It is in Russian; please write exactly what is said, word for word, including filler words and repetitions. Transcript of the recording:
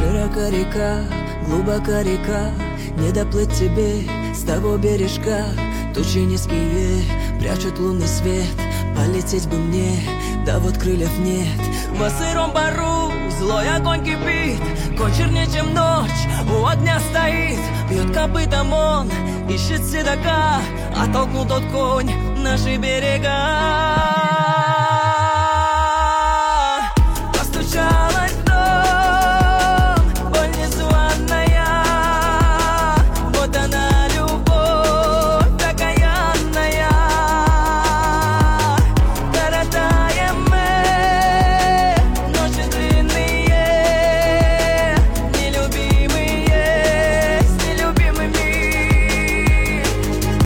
Широка река, глубока река, не доплыть тебе с того бережка. Тучи низкие прячут лунный свет, полететь бы мне, да вот крыльев нет. Во сыром бару злой огонь кипит, конь чернее, чем ночь, у огня стоит. Бьет копытом он, ищет седока, оттолкнул тот конь наши берега.